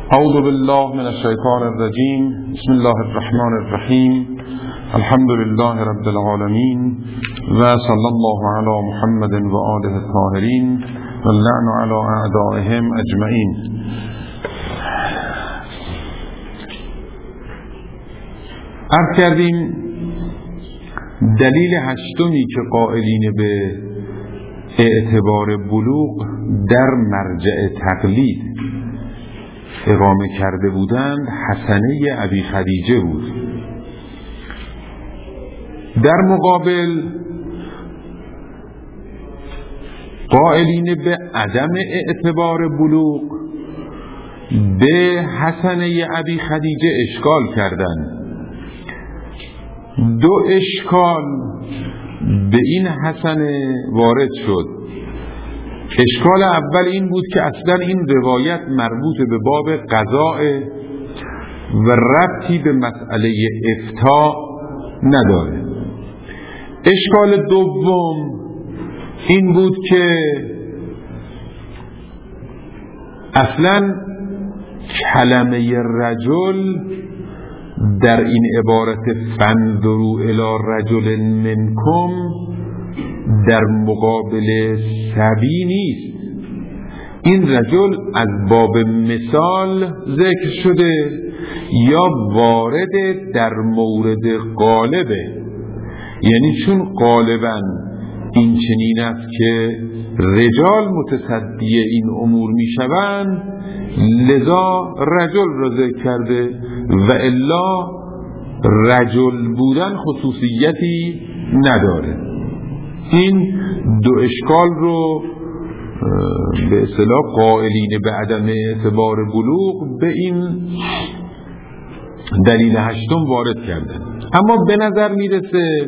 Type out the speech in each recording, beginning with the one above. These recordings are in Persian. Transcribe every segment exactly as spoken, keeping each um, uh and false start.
اعوذ بالله من الشیطان الرجیم. بسم الله الرحمن الرحیم. الحمد لله رب العالمین و صلی الله علی محمد و آله الطاهرین و اللعن علی اعدائهم اجمعین. عرض کردیم دلیل هشتمی که قائلین به اعتبار بلوغ در مرجع تقلید اقامه کرده بودند حسنه ابی خدیجه بود. در مقابل قائلین به عدم اعتبار بلوغ به حسنه ابی خدیجه اشکال کردند. دو اشکال به این حسنه وارد شد. اشکال اول این بود که اصلا این روایت مربوط به باب قضاء و ربطی به مسئله افتاء نداره. اشکال دوم این بود که اصلا کلمه رجل در این عبارت فانظروا الی رجل منکم در مقابل سبی نیست. این رجل از باب مثال ذکر شده یا وارد در مورد غالبه، یعنی چون غالبا این چنین است که رجال متصدی این امور می شوند لذا رجل را ذکر کرده و الا رجل بودن خصوصیتی نداره. این دو اشکال رو به اصطلاح قائلین به عدم اعتبار بلوغ به این دلیل هشتم وارد کردن. اما به نظر میرسه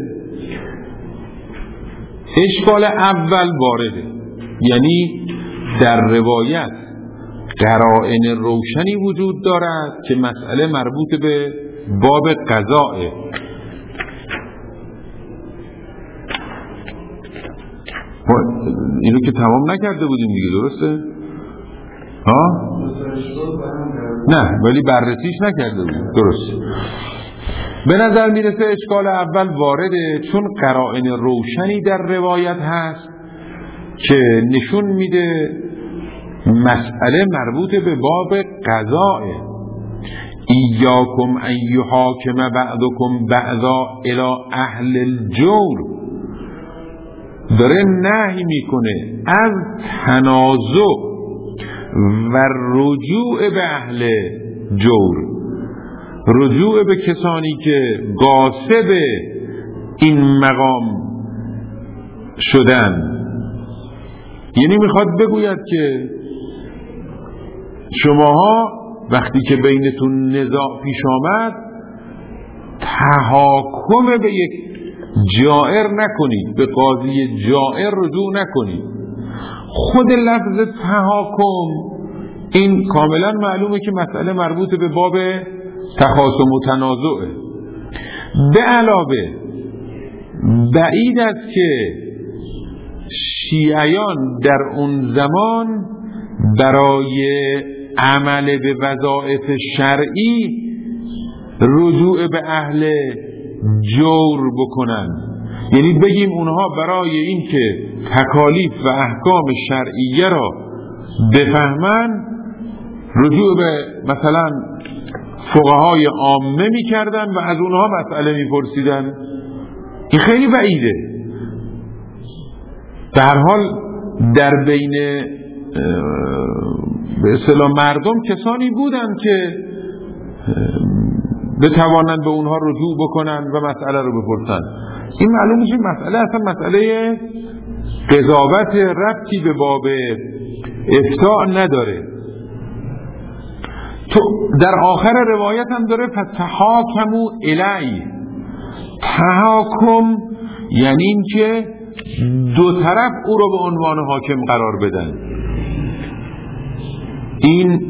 اشکال اول وارده، یعنی در روایت قرائن روشنی وجود دارد که مسئله مربوط به باب قضاء. اینو که تمام نکرده بودیم دیگه، درسته؟ ها؟ نه ولی بررسیش نکرده بودیم، درسته. به نظر میرسه اشکال اول وارده چون قرائن روشنی در روایت هست که نشون میده مسئله مربوط به باب قضاء. ایاکم ان یحاکم بعضکم بعضا الی اهل الجور، داره نهی میکنه از تنازع و رجوع به اهل جور، رجوع به کسانی که غاصب این مقام شدن. یعنی میخواد بگوید که شماها وقتی که بینتون نزاع پیش آمد تحاکم به یک جائر نکنید، به قاضی جائر رجوع نکنید. خود لفظ تحاکم این کاملا معلومه که مسئله مربوط به باب تخاصم و تنازعه. به علاوه بعید است که شیعیان در اون زمان برای عمل به وظایف شرعی رجوع به اهل جور بکنن، یعنی بگیم اونها برای این که تکالیف و احکام شرعیه را بفهمن رجوع به مثلا فقهای عامه می کردن و از اونها مسئله می پرسیدن. این خیلی بعیده. در هر حال در بین به اصطلاح مردم کسانی بودن که بتوانند به اونها رجوع بکنن و مسئله رو بپرسن. این معلوم میشه مسئله اصلا مسئله قضاوت ربطی به باب افتاء نداره. تو در آخر روایت هم داره فتحاکمو الی. تحاکم یعنی این که دو طرف او رو به عنوان حاکم قرار بدن. این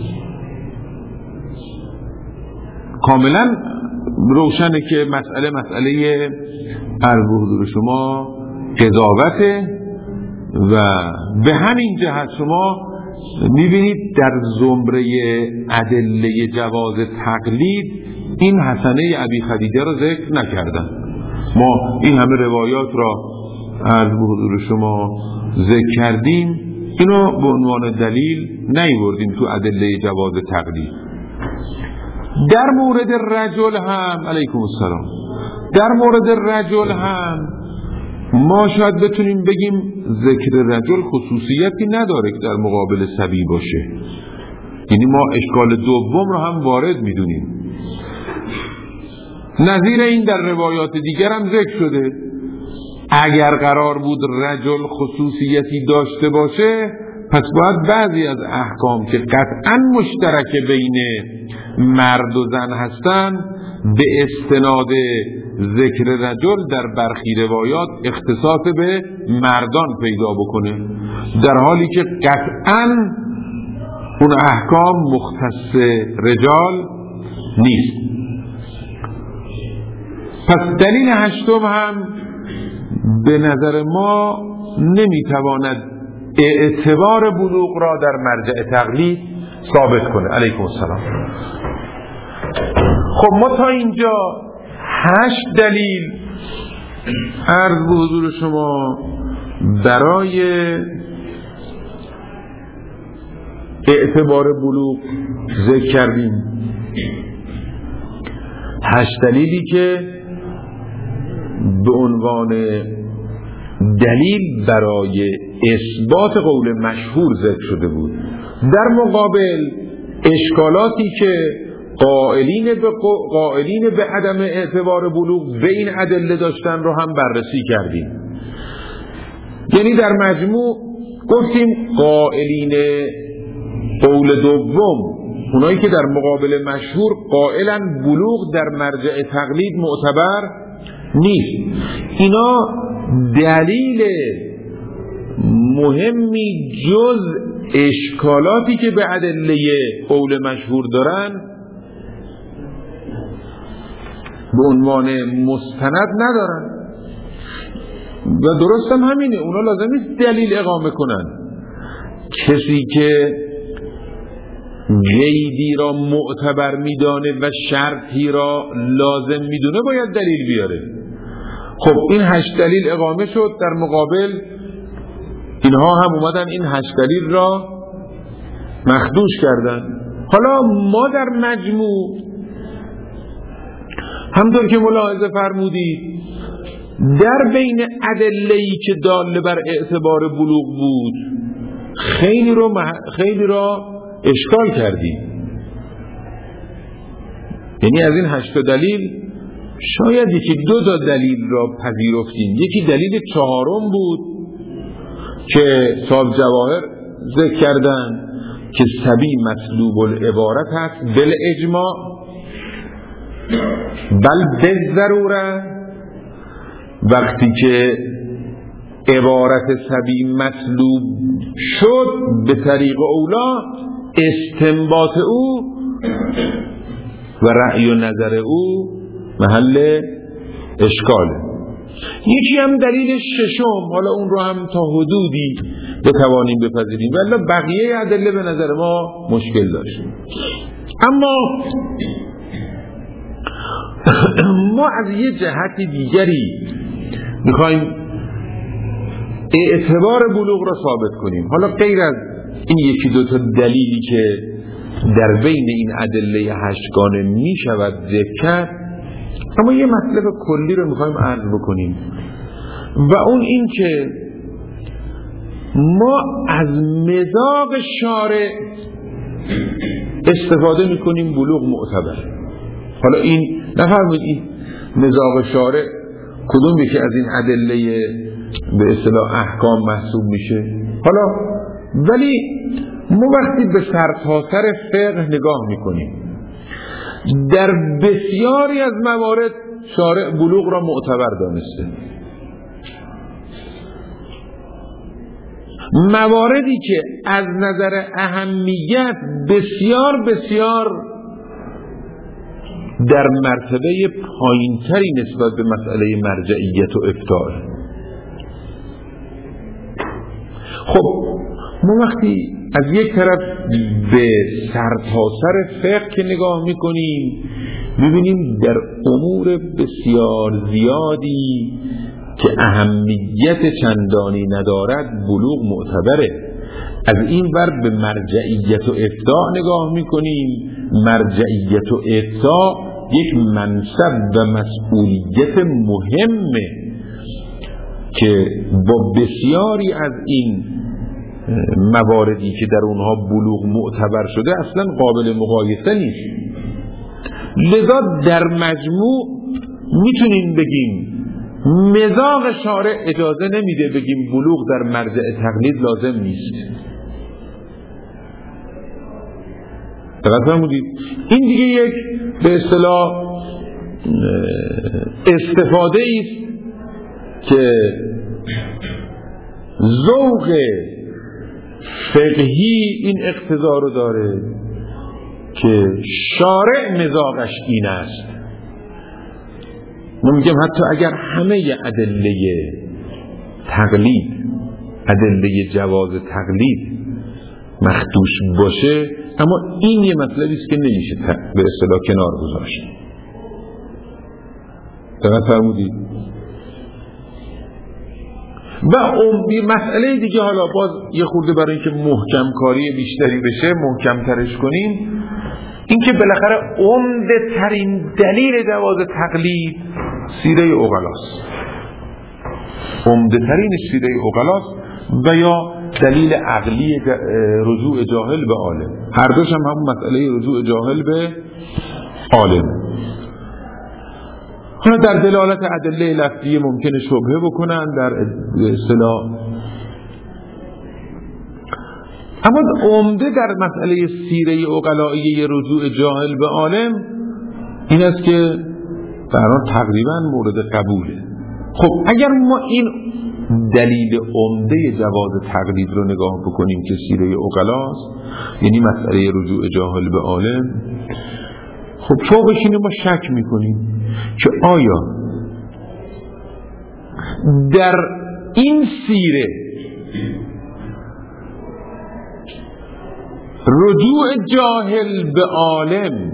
کاملا روشنه که مسئله مسئله عرض به حضور شما قضاوته و به همین جهت شما میبینید در زمره ادله جواز تقلید این حسنه ابی خدیجه رو ذکر نکردن. ما این همه روایات را از حضور شما ذکر کردیم، اینو به عنوان دلیل نیاوردیم تو ادله جواز تقلید. در مورد رجل هم علیکم السلام در مورد رجل هم ما شاید بتونیم بگیم ذکر رجل خصوصیتی نداره که در مقابل صبی باشه، یعنی ما اشکال دوم رو هم وارد میدونیم. نظیر این در روایات دیگر هم ذکر شده. اگر قرار بود رجل خصوصیتی داشته باشه، پس باید بعضی از احکام که قطعا مشترک بین مرد و زن هستن به استناد ذکر رجل در برخی روایات اختصاص به مردان پیدا بکنه، در حالی که قطعا اون احکام مختص رجال نیست. پس دلیل هشتم هم به نظر ما نمیتواند اعتبار بلوغ را در مرجع تقلید ثابت کنه. علیکم السلام. خب ما تا اینجا هشت دلیل عرض به حضور شما برای اعتبار بلوغ ذکر کردیم. هشت دلیلی که به عنوان دلیل برای اثبات قول مشهور ذکر شده بود. در مقابل اشکالاتی که قائلین به قائلین به عدم اعتبار بلوغ به این ادله داشتن رو هم بررسی کردیم. یعنی در مجموع گفتیم قائلین قول دوم، اونایی که در مقابل مشهور قائلن بلوغ در مرجع تقلید معتبر نیست، اینا دلیل مهمی جز اشکالاتی که به ادله قول مشهور دارن به عنوان مستند ندارن. و درست هم همینه، اونا لازم نیست دلیل اقامه کنن. کسی که غیبی را معتبر میدانه و شرطی را لازم میدونه باید دلیل بیاره. خب این هشت دلیل اقامه شد، در مقابل اینها هم اومدن این هشت دلیل را مخدوش کردن. حالا ما در مجموع همطور که ملاحظه فرمودید در بین ادله‌ای که دال بر اعتبار بلوغ بود خیلی رو مح... خیلی را اشکال کردیم. یعنی از این هشت دلیل شاید یکی دو تا دلیل را پذیرفتیم. یکی دلیل چهارم بود که صاحب جواهر ذکر کردن که صبی مطلوب العبارت هست بل اجماع بل به ضروره. وقتی که عبارت صبی مطلوب شد به طریق اولا استنباط او و رأی و نظر او محل اشکاله. یکی هم دلیل ششم، حالا اون رو هم تا حدودی بتوانیم بپذیریم ولی بقیه ادله به نظر ما مشکل داشت. اما ما از یه جهت دیگری میخوایم اعتبار بلوغ را ثابت کنیم. حالا غیر از این یکی دو تا دلیلی که در بین این ادله هشتگانه می شود ذکر کرد، اما یه مطلب کلی رو میخوایم عرض بکنیم و اون این که ما از مذاق شارع استفاده میکنیم بلوغ معتبر. حالا این نفرمید این مذاق شارع کدوم یکی از این ادله به اصطلاح احکام محسوب میشه. حالا ولی ما وقتی به سرتاسر فقه نگاه میکنیم در بسیاری از موارد شارع بلوغ را معتبر دانسته. مواردی که از نظر اهمیت بسیار بسیار در مرتبه پایینتری نسبت به مسئله مرجعیت و افتاء. خب ما وقتی از یک طرف به سرتاسر فقه که نگاه میکنیم میبینیم در امور بسیار زیادی که اهمیت چندانی ندارد بلوغ معتبره. از این ور به مرجعیت و افضاء نگاه میکنیم، مرجعیت و افضاء یک منصب و مسئولیت مهمه که با بسیاری از این مواردی که در اونها بلوغ معتبر شده اصلا قابل مقایسه نیست. لذا در مجموع میتونیم بگیم مزاق شارع اجازه نمیده بگیم بلوغ در مرجع تقلید لازم نیست. دقیق فرمودید؟ این دیگه یک به اصطلاح استفاده است که ذوق فقهی این اقتضا رو داره که شارع مزاقش این است. ما میگم حتی اگر همه ادله تقلید، ادله جواز تقلید مخدوش باشه، اما این یه مطلبی است که نمیشه به اصطلاح کنار گذاشت. دقیق فرمودید؟ و اون مسئله دیگه، حالا باز یه خورده برای اینکه محکم کاری بیشتری بشه محکم ترش کنیم، این که بالاخره عمده ترین دلیل جواز تقلید سیره عقلاست، عمده ترین سیره عقلاست و یا دلیل عقلی رجوع جاهل به عالم. هر دوش هم همون مسئله رجوع جاهل به عالم. حالا در دلالت ادله لفظی ممکنه شبهه بکنن در اصطلاح، اما عمده در مسئله سیره عقلائیه رجوع جاهل به عالم این است که برای تقریبا مورد قبوله. خب اگر ما این دلیل عمده جواز تقلید رو نگاه بکنیم که سیره عقلاست، یعنی مسئله رجوع جاهل به عالم، خب فوقش اینه ما شک میکنیم که آیا در این سیره رجوع جاهل به عالم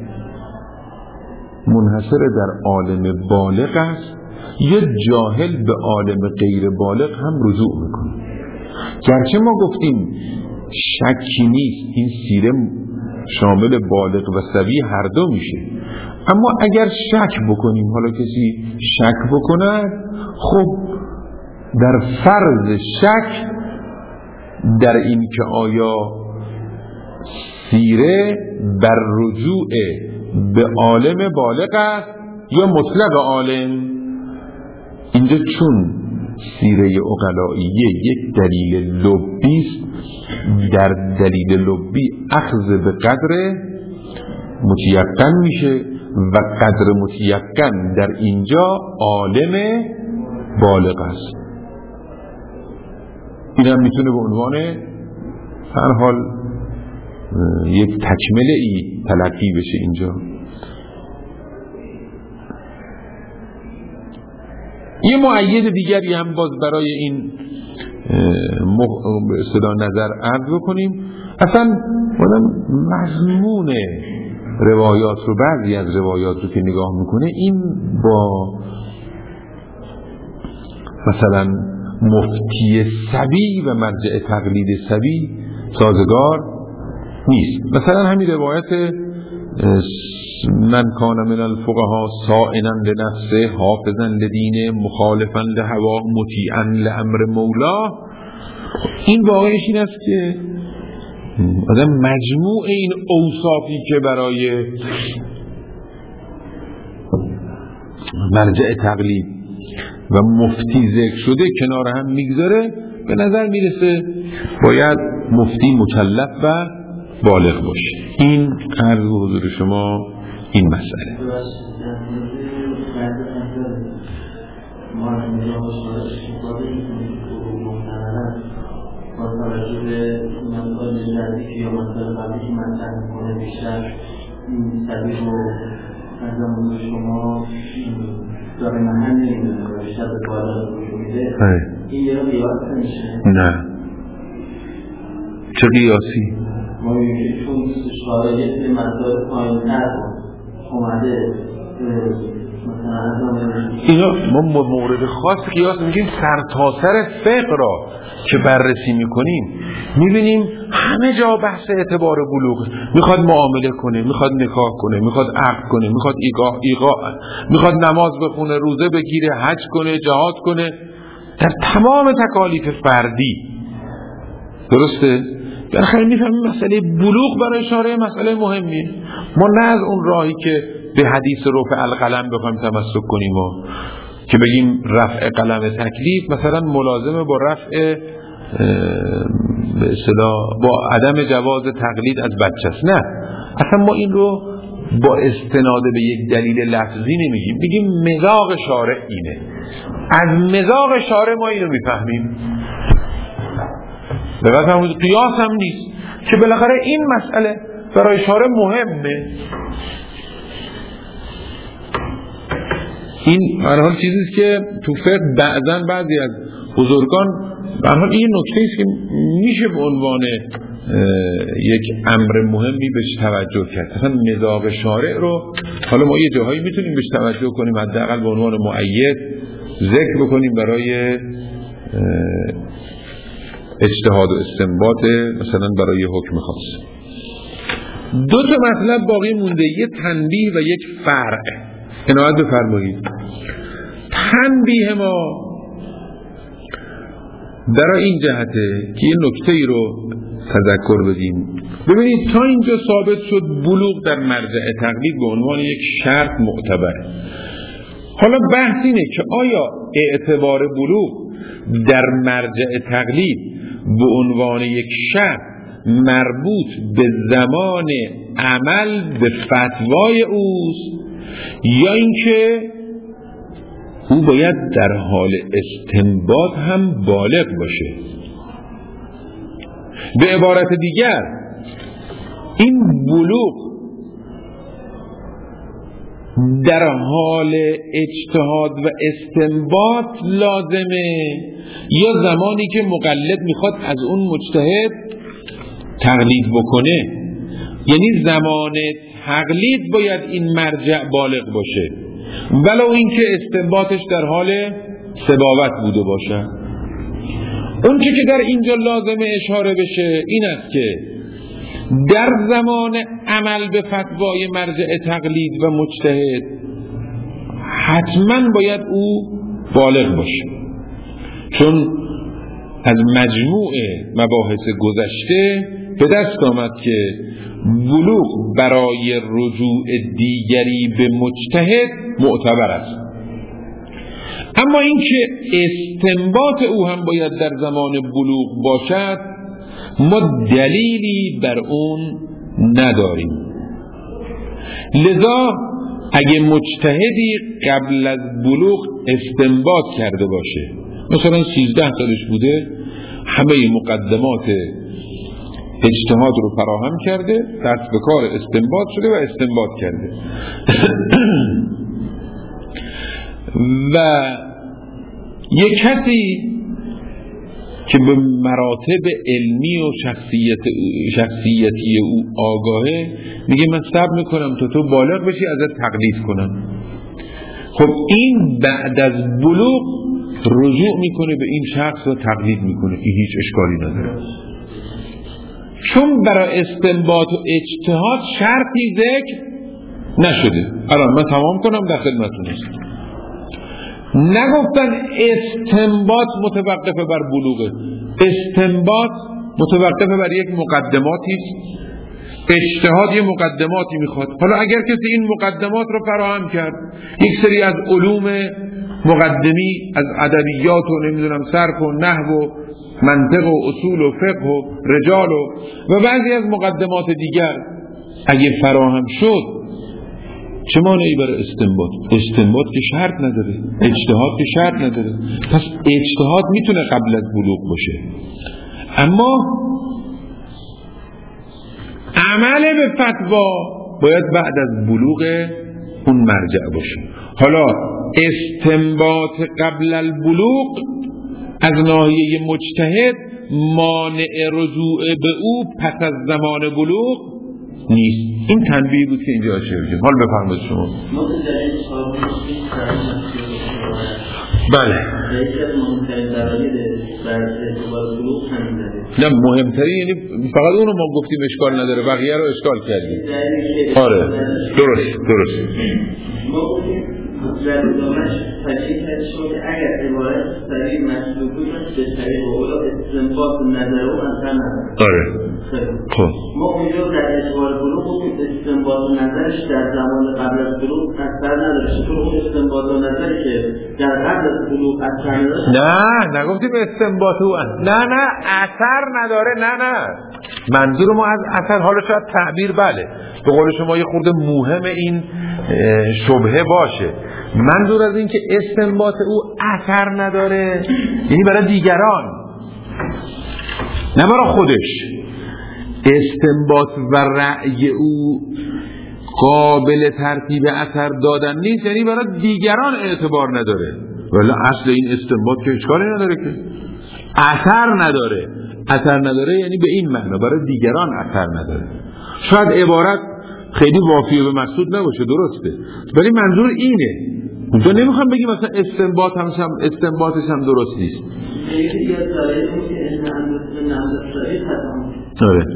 منحصر در عالم بالغ است یا جاهل به عالم غیر بالغ هم رجوع میکنه؟ گرچه ما گفتیم شکی نیست این سیره شامل بالغ و صبی هر دو میشه، اما اگر شک بکنیم، حالا کسی شک بکنه، خب در فرض شک در این که آیا سیره بر رجوع به عالم بالغ است یا مطلق عالم، اینجا چون سیره عقلائیه یک دلیل لبی است، در دلیل لبی اخذ به قدر متیقن میشه و قدر متیقن در اینجا عالم بالغ است. این هم میتونه به عنوان هر حال یک تکمله ای تلقی بشه اینجا. یه مؤید دیگری هم باز برای این به اصطلاح نظر عرض بکنیم. اصلا مضمون روایات رو، بعضی از روایات رو که نگاه میکنه، این با مثلا مفتی صبی و مرجع تقلید صبی سازگار نیست. مثلا همین روایت من کان من الفقهاء صائنا لنفسه حافظا لدینه مخالفا لهواه مطیعا لامر مولا، این واقعش این است که آدم مجموع این اوصافی که برای مرجع تقلید و مفتی ذکر شده کنار هم میگذاره، به نظر میرسه باید مفتی مکلف و بالغ باشه. این عرض حضور شما این مسئله. با توجه به مسائل جدیدی یا مسائل قبلی که مطرح می‌کنه بیشتر این سبیل رو از زمان شما داره محل نمی‌دونه و بیشتر به بالا رو میده، این یه رو قیاس نمیشه؟ نه چه قیاسی؟ ما میگیم که چون شارعیت به مسائل پایین‌تر اومده اینا ما مورد خاص قیاس میگیم سرتاسر فقه را که بررسی میکنیم میبینیم همه جا بحث اعتبار بلوغ، میخواد معامله کنه، میخواد نکاح کنه، میخواد عقد کنه، میخواد ایقاع ایقاع میخواد نماز بخونه، روزه بگیره، حج کنه، جهاد کنه، در تمام تکالیف فردی. درسته؟ بالاخره میفهمیم مسئله بلوغ برای شارع مسئله مهمیه. ما نه از اون راهی که به حدیث رفع القلم بخوایم تمسک کنیم و که بگیم رفع قلم تکلیف مثلا ملازمه با رفع به اصطلاح با عدم جواز تقلید از بچه است. نه، اصلا ما این رو با استناد به یک دلیل لفظی نمیگیم، بگیم مذاق شارع اینه، از مذاق شارع ما اینو میفهمیم. لذا هم قیاس هم نیست که بالاخره این مسئله برای شارع مهمه. این هر حال چیزیست که تو فقه بعضن بعضی از بزرگان هر حال این نکته است که میشه به عنوان یک امر مهمی بهش توجه کرد. مثلا مذاق شارع رو حالا ما یه جاهایی میتونیم بهش توجه کنیم، حداقل به عنوان مؤید ذکر بکنیم برای اجتهاد و استنباط مثلا برای حکم خاص. دو تا مطلب باقی مونده، یک تنبیه و یک فرع. عنایت بفرمایید. تنبیه ما در این جهته که یه نکته‌ای رو تذکر بدیم. ببینید تا اینجا ثابت شد بلوغ در مرجع تقلید به عنوان یک شرط معتبر. حالا بحث اینه که آیا اعتبار بلوغ در مرجع تقلید به عنوان یک شرط مربوط به زمان عمل به فتوای اوست یا اینکه او باید در حال استنباط هم بالغ باشه؟ به عبارت دیگر این بلوغ در حال اجتهاد و استنباط لازمه یا زمانی که مقلد میخواد از اون مجتهد تقلید بکنه؟ یعنی زمان تقلید باید این مرجع بالغ باشه ولو اینکه استنباطش در حال سباوت بوده باشه. اون چی که در اینجا لازمه اشاره بشه این است که در زمان عمل به فتوای مرجع تقلید و مجتهد حتما باید او بالغ باشه، چون از مجموع مباحث گذشته به دست آمد که بلوغ برای رجوع دیگری به مجتهد معتبر است. اما اینکه استنباط او هم باید در زمان بلوغ باشد ما دلیلی بر اون نداریم. لذا اگه مجتهدی قبل از بلوغ استنباط کرده باشه، مثلا سیزده سالش بوده، همه مقدمات اجتهاد رو فراهم کرده، دست به کار استنباط شده و استنباط کرده و یک کسی که به مراتب علمی و شخصیت شخصیتی او آگاهه میگه من صبر میکنم تا تو بالغ بشی ازت تقلید کنم، خب این بعد از بلوغ رجوع میکنه به این شخص و تقلید میکنه، این هیچ اشکالی نداره، چون برای استنباط و اجتهاد شرطی ذکر نشده. الان من تمام کنم در خدمتتون هستم. نگفتن استنباط متوقفه بر بلوغه، استنباط متوقفه بر یک مقدماتی است، اجتهاد یه مقدماتی میخواد. حالا اگر کسی این مقدمات رو فراهم کرد، یک سری از علوم مقدمی از ادبیات و نمیدونم صرف و نحو و منطق و اصول و فقه و رجال و و بعضی از مقدمات دیگر اگه فراهم شد، چه مانعی برای استنباط؟ استنباط که شرط نداره، اجتهاد که شرط نداره، پس اجتهاد میتونه قبل از بلوغ باشه، اما عمل به فتوا باید بعد از بلوغ اون مرجع باشه. حالا استنباط قبل البلوغ از ناحیه مجتهد مانع رجوع به او پس از زمان بلوغ نیست. این تنبیه بود که اینجا اشاره شد. حال بفرمایید شما. بله. نه مهمتری یعنی فقط اونو ما گفتیم اشکال نداره، بقیه رو اشکال کردیم. آره درست درست. ما گفتیم در ادامهش تشریح کردیم که اگر عبارت سریع مطلوب بود به طریق اولا استنباط نظر و اثر نداره. آره. خب ما اونجا در ادوار بلوغ گفتیم استنباط نظرش در زمان قبل از بلوغ اثر نداره. چطور اون استنباط نظری که در قبل از بلوغ اثر نداره؟ نه نگفتیم استنباط او نه نه اثر نداره. نه نه منظور ما از اثر، حالا شاید تعبیر بله به قول شما یه خورده مهم این شبهه باشه، منظور از این که استنباط او اثر نداره یعنی برای دیگران نه برای خودش. استنباط و رأی او قابل ترتیب اثر دادن نیست، یعنی برای دیگران اعتبار نداره. ولی اصل این استنباط که اشکالی نداره که اثر نداره. اثر نداره یعنی به این معنی برای دیگران اثر نداره. شاید عبارت خیلی وافی به مقصود نباشه، درسته، ولی منظور اینه. تو نمیخوام بگی مثلا استنباط هم استنباطش هم درست نیست. آره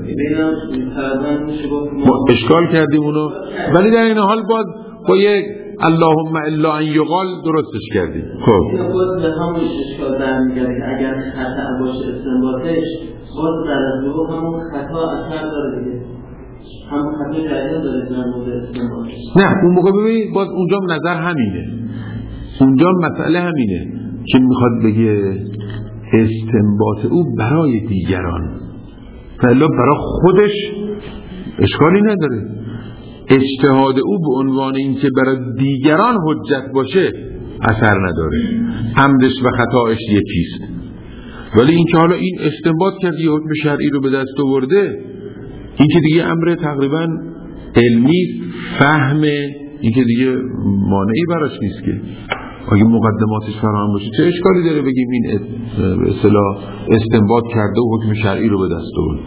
ما اشکال کردیم اونو، ولی در این حال باز با یک اللهم الا ان یقال درستش کردیم. خب باز به همون اشکال در میگردیم اگر خطا باشه استنباطش باز در از دو همون خطا اثر داره دیگه، همون خطا جریان داره در مورد استنباطش. نه اون موقع ببینید باز اونجا نظر همینه، اونجا مسئله همینه که میخواد بگه استنباط او برای دیگران فعلا برای خودش اشکالی نداره. اجتهاد او به عنوان این که برای دیگران حجت باشه اثر نداره، عمدش و خطاش یکیست. ولی این که حالا این استنباط کرد یه حکم شرعی رو به دست آورده، این که دیگه امر تقریبا علمی فهمه، این که دیگه مانعی براش نیست که اگه مقدماتش فراهم باشه چه اشکالی داره بگیم این به اصطلاح استنباط کرده و حکم شرعی رو به دست آورده.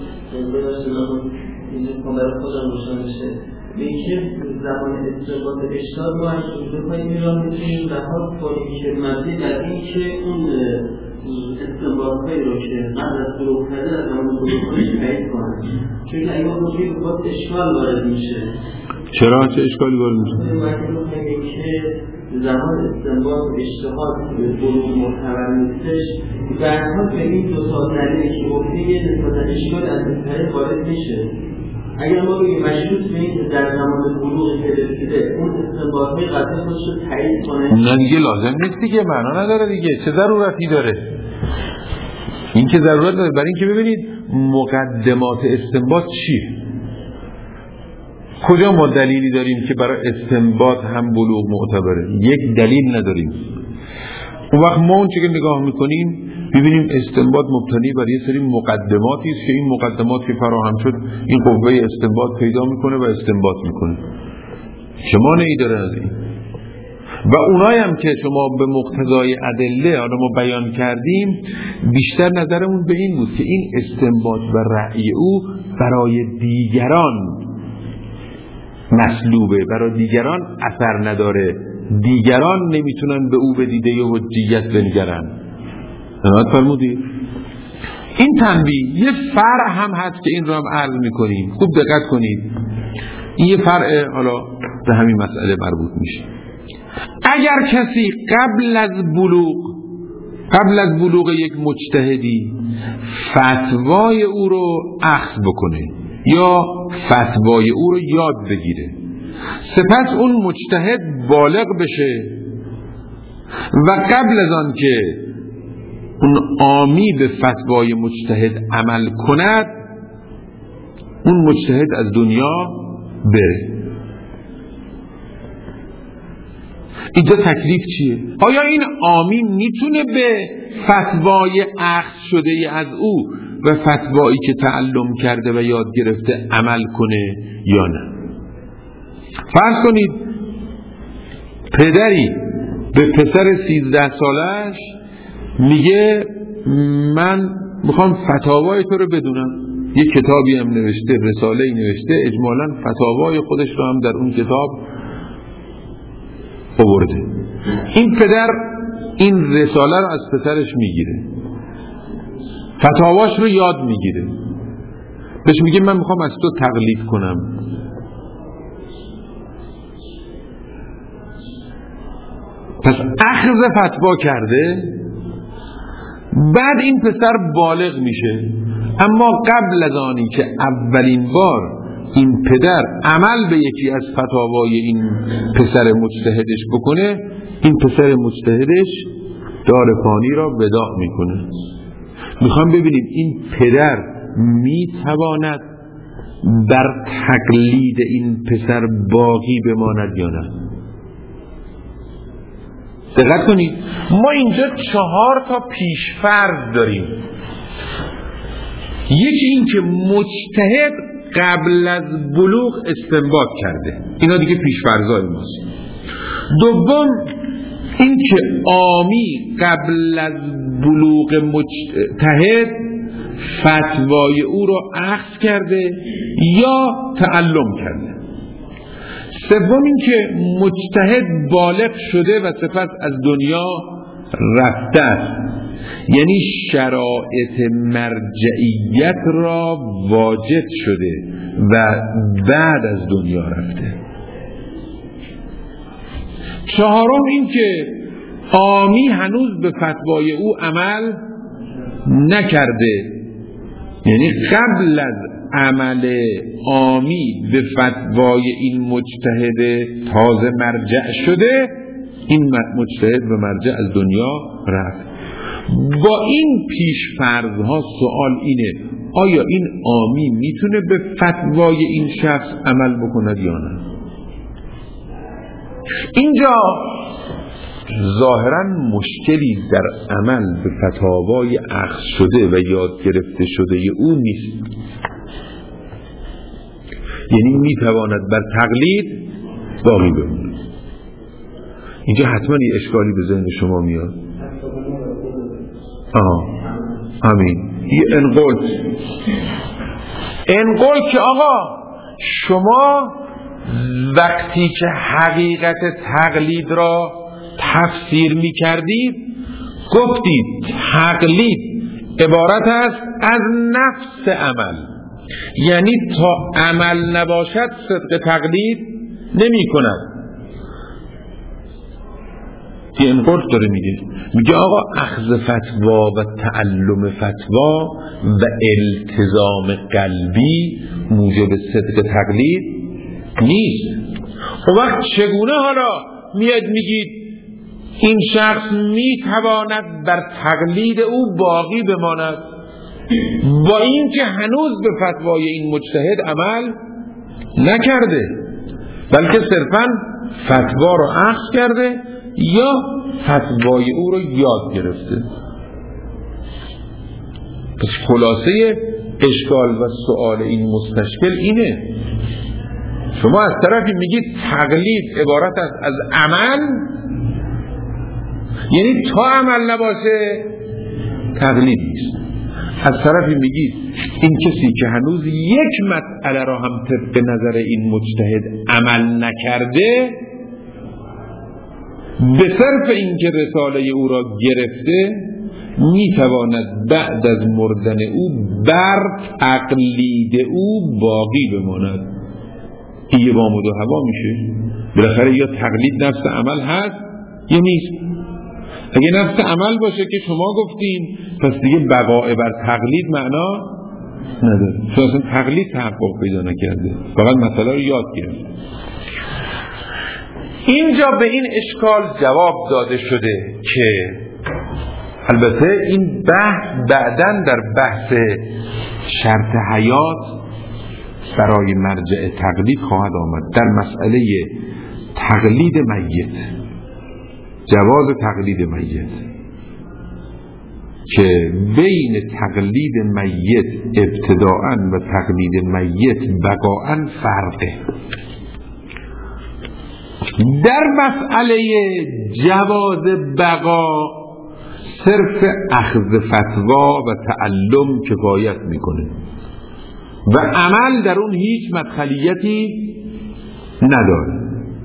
برای خودم روشن بشه به اینکه زمان استنباط اشتاد ما از بخواهیم میران میتونیم لحاظ کنیم که مزید در این که اون استنباط هایی رو که بعد از بلوغ کرده در زمان بلوغ کنش تایید کنن، چون که اگه اون روی باید اشکال وارد میشه. چرا چه اشکالی وارد میشه؟ وقتی بخواهیم که زمان استنباط اشتهاد بلوغ معتبر نیستش در حال به این دو تا دلیلی که گفتی یه نسبت اشکال از این طریق وارد میشه. اگر ما بگیم مشروط به این که در زمان بلوغ که رسیده اون استنباطی قطعی خودش رو تایید کنه، نه دیگه لازم نیست دیگه، معنا نداره دیگه، چه ضرورتی داره این که ضرورت داره. برای اینکه ببینید مقدمات استنباط چیه، کجا ما دلیلی داریم که برای استنباط هم بلوغ معتبره؟ یک دلیل نداریم. اون وقت ما اون چه که نگاه میکنیم ببینیم استنباط مبتنی بر یه سری مقدماتی است که این مقدمات که فراهم شد این قوه استنباط پیدا میکنه و استنباط میکنه. شما نهی داره از این و اونایی هم که شما به مقتضای ادله حالا ما بیان کردیم بیشتر نظرمون به این بود که این استنباط و رأی او برای دیگران مسلوبه، برای دیگران اثر نداره، دیگران نمیتونن به او به دیده حجیت بنگرن. سمعت فرمودید؟ این تنبیه یه فرع هم هست که این رو هم عرض میکنیم، خوب دقت کنید. این یه فرع حالا به همین مسئله مربوط میشه. اگر کسی قبل از بلوغ قبل از بلوغ یک مجتهدی فتوای او رو اخذ بکنه یا فتوای او رو یاد بگیره، سپس اون مجتهد بالغ بشه و قبل از آن که اون عامی به فتوای مجتهد عمل کند اون مجتهد از دنیا بره، اینجا تکلیف چیه؟ آیا این عامی میتونه به فتوای اخذ شده از او و فتوایی که تعلم کرده و یاد گرفته عمل کنه یا نه؟ فرض کنید پدری به پسر سیزده سالش میگه من میخوام فتاوای تو رو بدونم. یک کتابی هم نوشته، رساله‌ای نوشته، اجمالاً فتاوای خودش رو هم در اون کتاب آورده. این پدر این رساله رو از پسرش میگیره، فتاواش رو یاد میگیره، بهش میگه من میخوام از تو تقلید کنم. پس اخذ فتوا کرده. بعد این پسر بالغ میشه، اما قبل از آنی که اولین بار این پدر عمل به یکی از فتاوای این پسر مجتهدش بکنه، این پسر مجتهدش دار فانی را وداع میکنه. میخوام ببینیم این پدر میتواند بر تقلید این پسر باقی بماند یا نه. دقت کنید، ما اینجا چهار تا پیشفرض داریم. یکی این که مجتهد قبل از بلوغ استنباط کرده، اینا دیگه پیشفرضای ماست. دوم این که عامی قبل از بلوغ مجتهد فتوای او را اخذ کرده یا تعلم کرده. سوم این که مجتهد بالغ شده و سپس از دنیا رفته است، یعنی شرایط مرجعیت را واجد شده و بعد از دنیا رفته. چهارم این که عامی هنوز به فتوای او عمل نکرده، یعنی قبل از عمل عامی به فتوای این مجتهد تازه مرجع شده، این مجتهد به مرجع از دنیا رفت. با این پیش فرضها سوال اینه آیا این عامی میتونه به فتوای این شخص عمل بکند یا نه؟ اینجا ظاهرا مشکلی در عمل به فتاوای اخذ شده و یاد گرفته شده او نیست، یعنی میتواند بر تقلید باقی بماند. اینجا حتما یه اشکالی به ذهن شما میاد. آها همین یه انقلت انقلت که آقا شما وقتی که حقیقت تقلید را تفسیر می کردید گفتید تقلید عبارت است از نفس عمل، یعنی تا عمل نباشد صدق تقلید نمی کند. یه انقلت داره میگه میگه آقا اخذ فتوا و تعلم فتوا و التزام قلبی موجب صدق تقلید نیست. خب وقت چگونه حالا میاد میگید این شخص میتواند بر تقلید او باقی بماند با این که هنوز به فتوای این مجتهد عمل نکرده، بلکه صرفاً فتوا رو اخذ کرده یا فتوای او رو یاد گرفته؟ پس خلاصه اشکال و سؤال این مستشکل اینه، شما از طرفی میگید تقلید عبارت است از عمل، یعنی تا عمل نباشه تقلید نیست. از طرفی میگید این کسی که هنوز یک مسئله را هم طبق نظر این مجتهد عمل نکرده به صرف این که رساله او را گرفته میتواند بعد از مردن او بر تقلید او باقی بماند. این یه وامد و هوا میشه. بالاخره یا تقلید نفس عمل هست یا نیست. اگه نفس عمل باشه که شما گفتین پس دیگه بقاء بر تقلید معنا نداره، چون اصلا تقلید تحقق پیدا نکرده، فقط مسئله رو یاد گرفته. اینجا به این اشکال جواب داده شده که البته این بحث بعداً در بحث شرط حیات برای مرجع تقلید خواهد آمد، در مسئله تقلید میت، جواز تقلید میت، که بین تقلید میت ابتداءً و تقلید میت بقاءً فرقه. در مسئله جواز بقا صرف اخذ فتوا و تعلم کفایت میکنه و عمل در اون هیچ مدخلیتی نداره.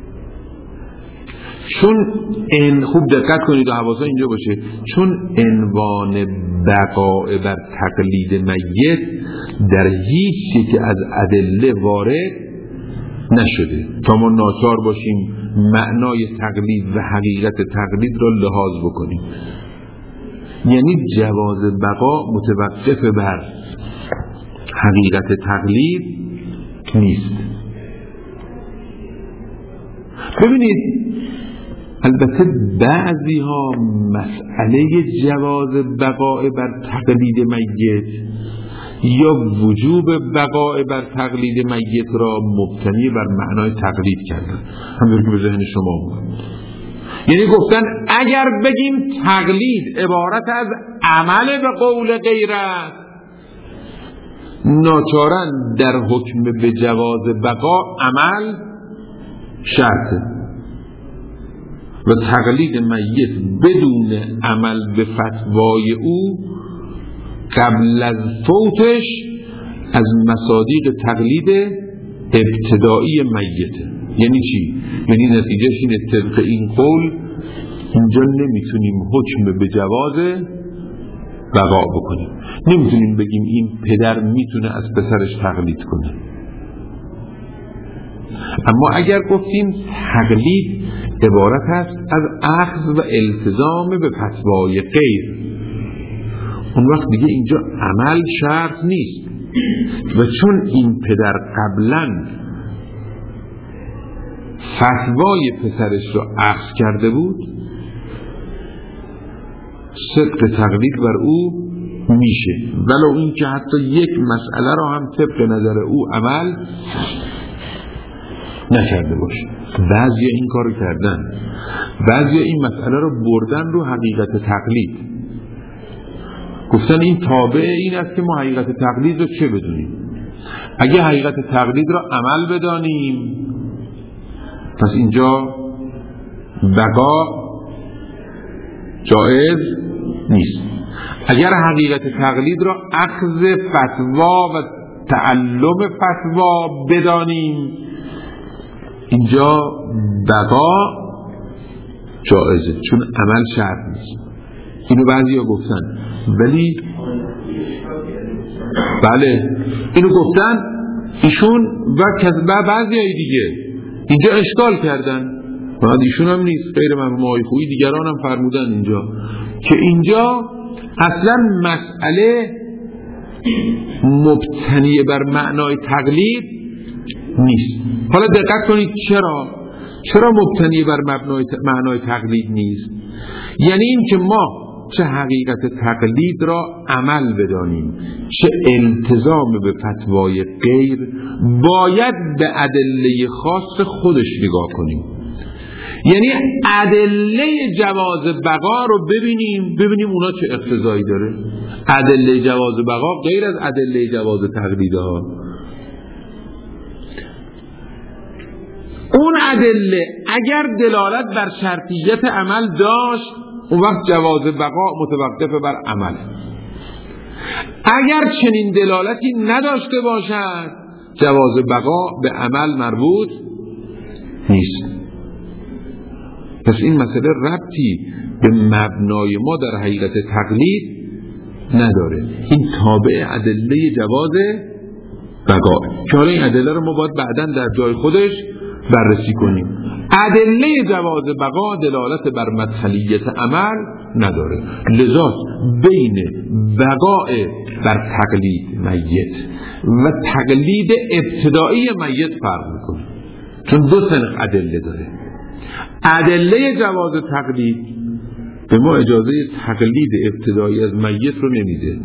چون این خوب دقت کنید و حواسا اینجا باشه، چون عنوان بقاء بر تقلید میت در هیچ یکی از ادله وارد نشده تا ما ناچار باشیم معنای تقلید و حقیقت تقلید را لحاظ بکنیم. یعنی جواز بقا متوقف بر حقیقت تقلید نیست. ببینید البته بعضی ها مسئله جواز بقاء بر تقلید میت یا وجوب بقاء بر تقلید میت را مبتنی بر معنای تقلید کردن، همونطور که به ذهن شما اومد. یعنی گفتن اگر بگیم تقلید عبارت از عمل به قول غیر است، ناچارن در حکم به جواز بقا عمل شرطه و تقلید میت بدون عمل به فتوای او قبل از فوتش از مصادیق تقلید ابتدایی میته. یعنی چی؟ یعنی نتیجهش اینه طبق این قول اینجا نمیتونیم حکم به جواز بقا بکنیم، نمیتونیم بگیم این پدر میتونه از پسرش تقلید کنه. اما اگر گفتیم تقلید عبارت است از اخذ و التزام به فتوای غیر، اون وقت دیگه اینجا عمل شرط نیست و چون این پدر قبلا فتوای پسرش را اخذ کرده بود، صدق تقلید بر او میشه، ولو این که حتی یک مسئله را هم طبق نظر او عمل نکرده باشه. بعضی این کارو کردن، بعضی این مسئله را بردن رو حقیقت تقلید، گفتن این تابع این است که ما حقیقت تقلید رو چه بدونیم. اگه حقیقت تقلید را عمل بدانیم پس اینجا بقا جایز نیست. اگر حقیقت تقلید را اخذ فتوا و تعلم فتوا بدانیم اینجا بقا جایزه، چون عمل شرط نیست. اینو بعضی ها گفتن، ولی بله اینو گفتن ایشون و بعضی های دیگه اینجا اشکال کردن، فقط ایشون هم نیست، غیر مرحوم آقای خویی دیگران هم فرمودن اینجا که اینجا اصلا مسئله مبتنی بر معنای تقلید نیست. حالا دقت کنید چرا چرا مبتنی بر معنای معنای تقلید نیست؟ یعنی این که ما چه حقیقت تقلید را عمل بدانیم چه التزام به فتوای غیر باید به ادله خاص خودش نگاه کنیم. یعنی ادله جواز بقا رو ببینیم ببینیم اونا چه اقتضایی داره. ادله جواز بقا غیر از ادله جواز تقلید ها. اون ادله اگر دلالت بر شرطیت عمل داشت اون وقت جواز بقا متوقف بر عمل. اگر چنین دلالتی نداشته باشد جواز بقا به عمل مربوط نیست. پس این مسئله ربطی به مبنای ما در حقیقت تقلید نداره، این تابع ادله جواز بقا که حالا این ادله رو ما باید بعداً در جای خودش بررسی کنیم. ادله جواز بقا دلالت بر مدخلیت عمل نداره، لذا بین بقاء بر تقلید میت و تقلید ابتدایی میت فرق میکنه، چون دو سنخ ادله داره. ادله جواز تقلید به ما اجازه تقلید ابتدایی از میت رو نمیده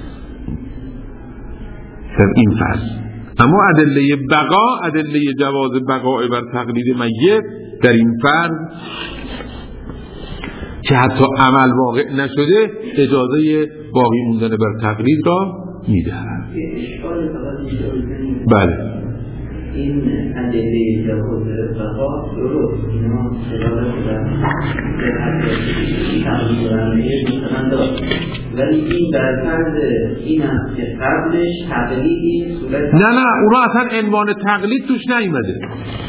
در این فصل، اما ادله بقا ادله جواز بقاء بر تقلید میت در این فرض که حتی عمل واقع نشده اجازه باقی موندن بر تقلید را میده. بله این ادله جواز بقا درست اینا سلاله بودن که حتی تقلیل برنامه مثلا داشت، ولی این در فرض این هم که قبلش تقلیدی صورت نه نه اونا اصلا عنوان تقلید توش نیومده.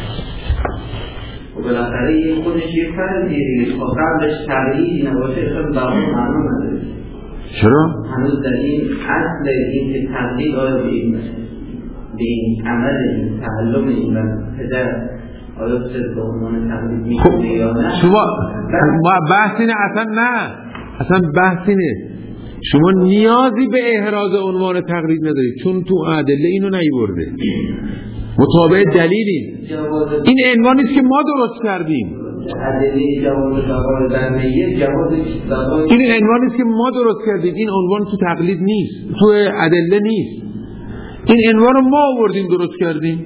و بالاخره این خودش یک فرض دیگه خب قبلش تقلیدی نباشه خب بقا معنا نداره. چرا؟ هنوز در این اصل این که تقلید آیا به این به این عمل این تعلم این و پدر آیا صرف به عنوان تقلید میکنه یا نه؟ شما بحث اینه اصلا نه اصلا بحث اینه شما نیازی به احراز عنوان تقلید ندارید چون تو ادله اینو نیورده مطابق دلیلی. این عنوانی است که ما درست کردیم. ادله جواز بقا در میت جواز بقا این عنوانی است که ما درست کردیم. این عنوان تو تقلید نیست تو ادله نیست. این عنوان رو ما آوردیم درست کردیم.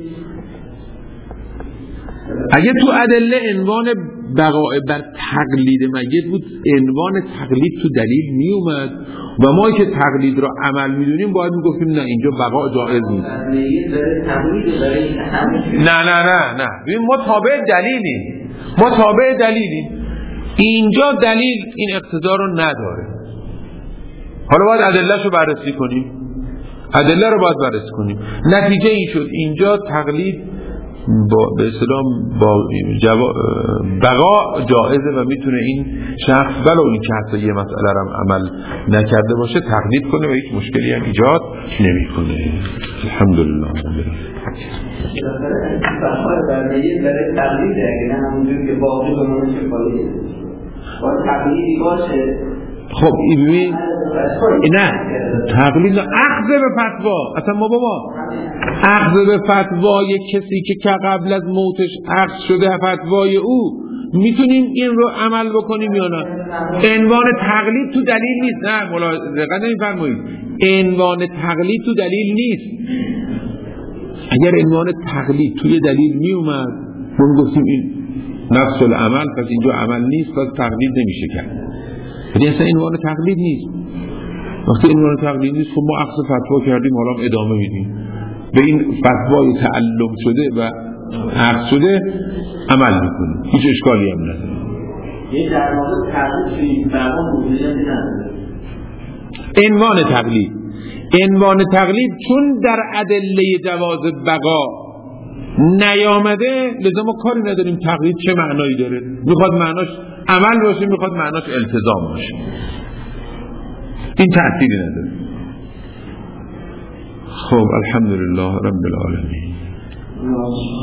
اگه تو ادله عنوان بقاء بر تقلید میت بود عنوان تقلید تو دلیل می اومد و ما که تقلید رو عمل میدونیم باید میگفتیم نه اینجا بقاء جایز نیست. نه نه نه نه ببین ما تابع دلیلیم ما تابع دلیلیم اینجا دلیل این اقتضا رو نداره. حالا باید ادله‌شو بررسی کنیم ادله رو باید بررسی کنیم. نتیجه این شد اینجا تقلید با به اصطلاح با جوا... بقا جائزه و میتونه این شخص ولو این که حتی یه مسئله رو عمل نکرده باشه تقلید کنه و هیچ مشکلی هم ایجاد نمیکنه. الحمدلله. بقا در میت برای تقلید اگه نه همونجور که باقی به منو شفایی باید تقلیدی باشه. خب این نه تقلید اخذ به فتوا اصلا ما بابا اخذ به فتوای کسی که قبل از موتش اخذ شده فتوای او میتونیم این رو عمل بکنیم یا نه؟ عنوان تقلید تو دلیل نیست. نه دقیقاً نمی‌فرمایید عنوان تقلید تو دلیل نیست. اگر عنوان تقلید توی دلیل می اومد ما گفتیم این نفس العمل پس اینجا عمل نیست پس تقلید نمیشه کرد. یعنی اصلا عنوان تقلید نیست. وقتی عنوان تقلید نیست خب ما اخذ فتوا کردیم حالا ادامه میدیم به این فتوای تعلم شده و اخذ شده عمل میکنیم هیچ اشکالی هم نداره. یه در واقع تقلید توی بقا موجودیتی نداره. عنوان تقلید عنوان تقلید چون در ادله جواز بقا نیامده لذا ما کاری نداریم تقلید چه معنایی داره. میخواد معناش عمل باشه میخواد معناش التزام باشه این تأثیری نداره. خب الحمدلله رب العالمین.